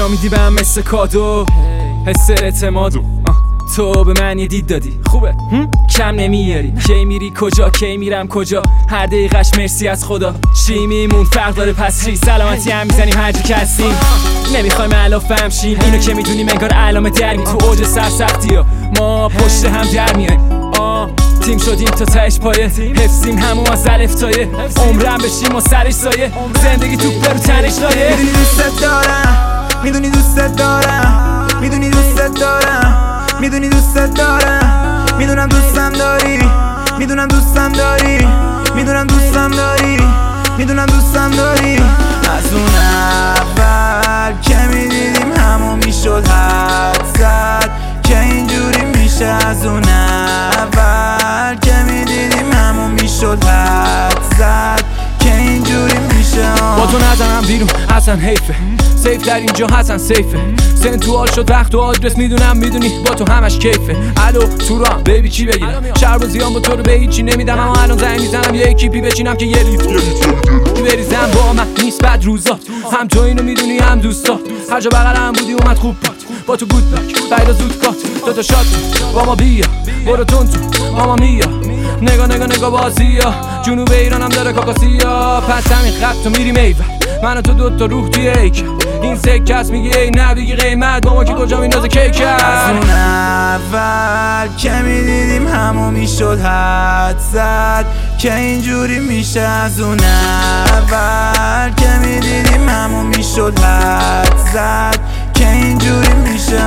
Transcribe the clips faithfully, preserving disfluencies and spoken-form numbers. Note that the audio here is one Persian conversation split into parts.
اینا میدی بهم مثل کادو، حس اعتماد. تو به من یه دید دادی خوبه، کم نمیاری. کی میری کجا، کی میرم کجا، هر دقیقش مرسی از خدا. چی میمون فرق داره پس چی، سلامتی هم میزنیم هر جا که هستیم. نمیخوایم علاف همشیم، اینو که میدونیم انگار علامه درمی. تو اوج سرسختی ها ما پشت هم در میایم. آه تیم شدیم تا تهش پایه، حفظیم همون از الف تایه. عمرم بشیم و سرش سایه، زندگی تو برو تنش لایه. میدونی دوست دارم، میدونی دوست دارم، میدونی دوست دارم، میدونی دوست دارم، میدونم دوستم داری، میدونم دوستم داری، میدونم دوستم داری، میدونم دوستم داری. از اون اول که میدیدیم همون میشد حد زد که اینجوری میشه. از اون اول که میدیدیم همون میشد حد زد که اینجوری میشه. با تو نزنم بیرون اصلا حیفه، سیف در اینجا حسن سیفه. سنتوال شد وقت و آدرس میدونم میدونی با تو همش کیفه. الو تو راه بیبی چی بگیرم، شرب و زیان با تو رو به هیچی نمیدم. اما الان زنگ میزنم یه کیپی بچینم که یه لیفت بریزم. با من نیست بد روزات، هم تو اینو میدونی هم دوستات. هر جا بغلم بودی اومد خوب پات، با تو گود لک بیدا زود کات. دوتا شات با ما بیا، برو تون تو ماما میا. نگاه نگاه نگاه بازیا، جنوب ایرانم داره کاکاسیا. پس همین خط تو میری میور، من و تو دوتا روح توی ایک. این سکه هست میگی ای نه بگی قیمت، با ما که کجا میندازه کیک. از اون اول که میدیدیم همون میشد حد زد که اینجوری میشه. از اون اول که میدیدیم همون میشد حد زد که اینجوری میشه.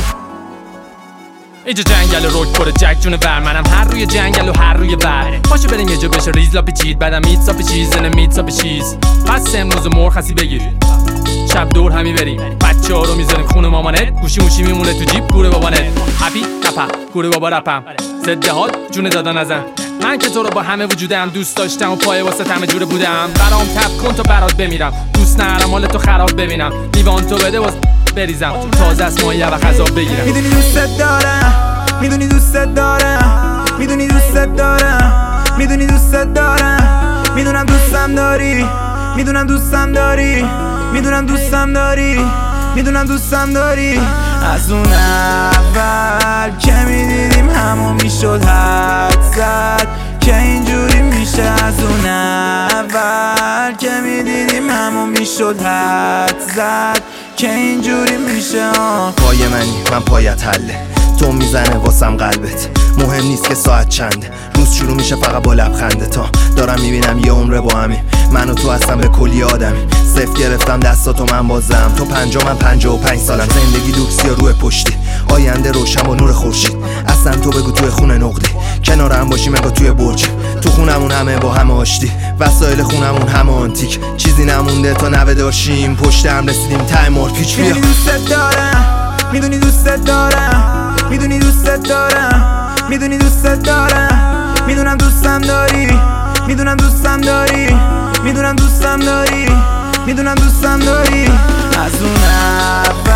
اینجا جنگل و روک پر جک جون ور، منم هر روی جنگل و هر روی ور. پاشو بریم یه جا بشه ریز لاپی چید، بعدم میت ساپی چیز نه میت ساپی چیز. پس امروز مرخصی بگیر، شب دور همی بریم. بچه ها رو میذاریم خونه مامانت، گوشی موشی میمونه تو جیب گوره بابانت. هپی رپم گوره بابا رپم، ضد حال جون دادا نزن. من که تو رو با همه وجودم دوست داشتم و پای واسه همه جوره بودم. برام تپ کن تا برات بمیرم، دوست نرم حال تو خراب ببینم. لیوان تو بده واسه بریزم، تازه از مایه و خذاب بگیرم. میدونی دوست دارم، میدونی دوست دارم، میدونی دوست دارم، میدونی دوست دارم، میدونم دوستم داری، میدونم دوستم داری، میدونم دوستم داری، میدونم دوستم داری. از اون اول که میدیدیم همون میشد حد زد که اینجوری میشه. از اون اول که میدیدیم همون میشد حد زد که اینجوری میشه. پای منی من پایت حله، تو میزنه واسم قلبت. مهم نیست که ساعت چنده، روز شروع میشه فقط با لبخنده. تا دارم میبینم یه عمره با همین، من و تو هستم به کلی آدمی. صفر گرفتم دستاتو من بازم، تو پنجا من پنجا و پنج سالم. زندگی دوکسی یا روح پشتی، آینده روشن با نور خورشید. اصلا تو بگو توی خونه نقدی، کنار هم باشیم انگار توی برج. تو خونمون همه با همه آشتی، وسایل خونمون همه آنتیک. چیزی نمونده تا نوه داشتیم، پشت هم رسیدیم ته مار پیچ. بیا میدونی دوست دارم، میدونی دوست دارم، میدونی دوست دارم، میدونی دوست دارم، میدونم دوستم داری، میدونم دوستم داری، میدونم دوستم داری، میدونم دوستم داری. از اون